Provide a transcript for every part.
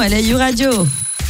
على يو راديو.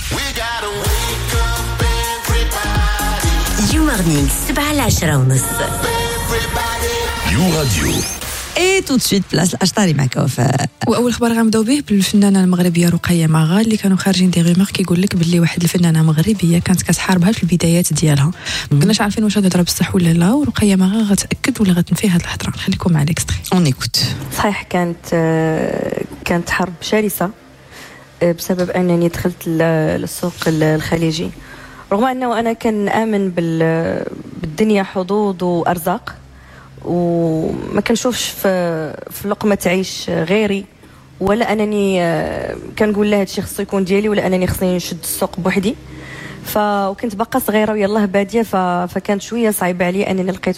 يو مورنينغ 7:10:30. يو راديو. اي تو سويت بلاص الاشطاري معك وفاء. واول خبر غنبداو به بالفنانه المغربيه رقيه ماغا اللي كانوا خارجين دي غيمور كيقول لك باللي واحد الفنانه مغربيه كانت كتحاربها في البدايات ديالها. ما كناش عارفين واش هاد الهضره بصح ولا لا، ورقيه ماغا غتاكد ولا غتنفي هاد الهضره. نخليكم مع الاكستري اون ايكوت. صحيح كانت حرب شرسه بسبب انني دخلت للسوق الخليجي، رغم انه انا كنآمن بالدنيا حظوظ وارزاق، وما كنشوفش في لقمه تعيش غيري، ولا انني كنقول لا هادشي خصو يكون ديالي، ولا انني خصني نشد السوق بوحدي. وكنت باقا صغيره ويلاه باديه، فكانت شويه صعيبه عليا انني لقيت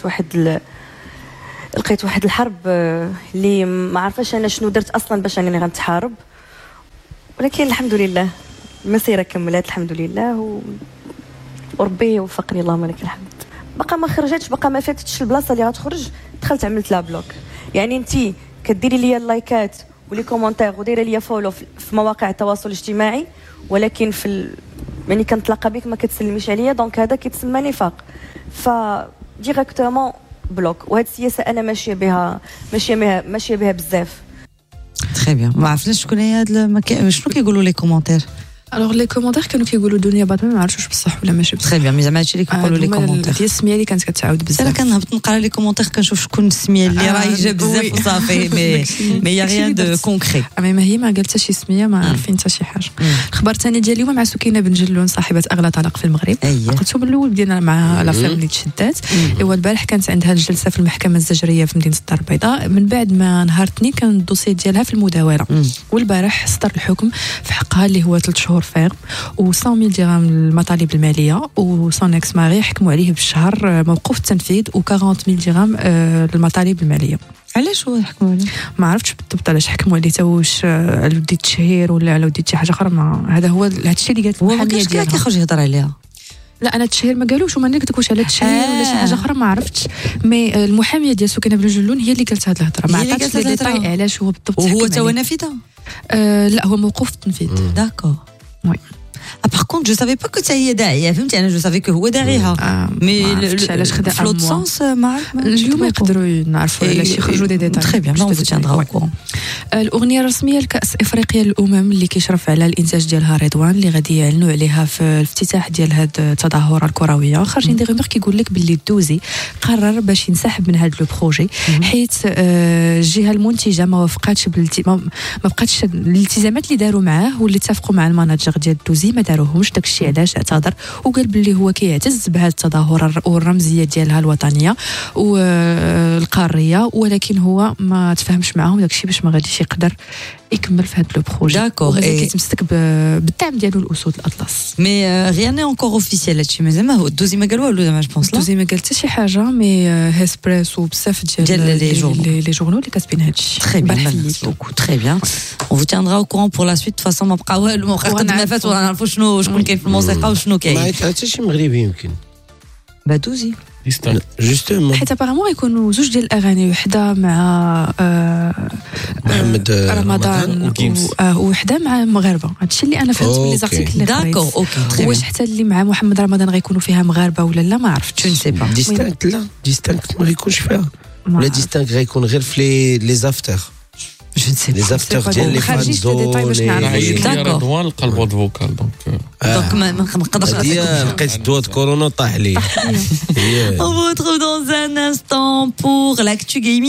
واحد الحرب اللي ما عرفاش انا شنو درت اصلا باش انني غنتحارب، ولكن الحمد لله المسيره كملت الحمد لله، وربي وفقني اللهم لك الحمد. بقى ما خرجتش، بقى ما فاتتش البلاصه اللي غتخرج، دخلت عملت لا بلوك. يعني انتي كديري لي اللايكات ولي كومونتير وديري لي فولو في مواقع التواصل الاجتماعي، ولكن يعني كنتلاقى بك ما كتسلميش عليا، دونك هذا كيتسمى نفاق. ديريكتومون بلوك. وهاد السياسه انا ماشيه بها بزاف. تري بيان. ما عرفناش شكون هي شنو كيقولوا لي كومونتير. الوغ لي كومونتير كانوا كيقولوا الدنيا باطل، ما عرفتش بصح ولا ماشي بصح. تري بيان. مي زعما هادشي اللي كيقولوا لي كومونتير هي السميه اللي كانت كتعاود بزاف. انا كنهبط نقرا لي كومونتير كنشوف شكون السميه اللي رايجه بزاف وصافي. مي يا ريان دو كونكري. ما هي ما قالت حتى شي سميه، ما عارفين حتى شي حاجه. الخبر الثاني ديال اليوم مع سكينه بن جلون صاحبه اغلى طلاق في المغرب. قلتو بالاول بدينا مع لافير اللي تشدات. ايوا البارح كانت عندها الجلسه في المحكمه الزجريه في مدينه الدار البيضاء، من بعد ما نهار الاثنين كان الدوسي ديالها في المداوله. والبارح صدر الحكم في حقها اللي هو 3 شهور فارغ و100,000 درهم المطالب الماليه، وصون اكس ماري حكموا عليه بالشهر موقوف التنفيذ و40,000 درهم المطالب الماليه. علاش هو حكموا عليه؟ ما عرفتش بالضبط علاش حكموا عليه، تا واش على ودي التشهير ولا على ودي شي حاجه اخرى. هذا هو هادشي اللي قالت المحاميه ديالها. هو ما كيخرج يهضر عليها. لا انا التشهير ما قالوش، وما نقدك واش على التشهير ولا شي حاجه اخرى ما عرفتش. مي المحاميه ديال سكينه بن جلون هي اللي قالت هاد الهضره، ما عرفتش لي ديتاي علاش هو بالضبط. وهو تا هو نافذه؟ لا هو موقوف التنفيذ. داكور. وي. Par contre, je savais pas que ça y est داعية، فهمتي؟ أنا je savais que هو داعيها. مي علاش خدا في لوت سونس ما اليوم يقدروا نعرفوا علاش يخرجوا دي ديتاي. تري بيان، اون فوتياندرا كون. الاغنيه الرسميه لكاس افريقيا للامم اللي كيشرف على الانتاج ديالها رضوان، اللي غادي يعلنوا عليها في الافتتاح ديال هاد التظاهره الكرويه. خارجين دي غيمور كيقول لك باللي الدوزي قرر باش ينسحب من هاد لو بروجي، حيت الجهه المنتجه ما وافقاتش ما بقاتش الالتزامات اللي داروا معاه واللي اتفقوا مع الماناجر ديال الدوزي ما داروهمش. داكشي علاش اعتذر وقال باللي هو كيعتز بهذه التظاهره والرمزيه ديالها الوطنيه والقاريه، ولكن هو ما تفاهمش معاهم داكشي باش ما غاديش يقدر يكمل في هذا لو بروجي. داكور. كيتمسك بالدعم ديالو الاسود الاطلس. مي غيان ني انكور اوفيسيال هادشي مازال. هو الدوزي ما قال والو زعما جو بونس. الدوزي ما قال حتى شي حاجه، مي هيسبريس وبزاف ديال لي جورنال اللي كاتبين هادشي. تري بيان بوكو. تري بيان. اون vous tiendra au courant pour la suite. De toute façon ما بقى والو، ما بقى قد ما فات ولا نعرفوا شكون كاين في الموسيقى وشنو كاين. ما حتى شي مغربي يمكن. دوزي جوستومون حيت ابارامون يكونوا زوج ديال الاغاني، وحده مع محمد رمضان وحده مع مغاربه. هادشي اللي انا فهمت من لي زارتيكل اللي قريت. داكور اوكي. واش حتى اللي مع محمد رمضان غيكونوا فيها مغاربه ولا لا ما عرفتش. جو نسي با. ديستانكت. لا ديستانكت ما غيكونش فيها، ولا ديستانكت غيكون غير في لي زافتر. جو نسي لي زافتر ديال لي فان زون. رضوان القلب فوكال دونك ما نقدرش. لقيت الدواء كورونا طاح لي. On vous retrouve dans un instant pour l'actu gaming.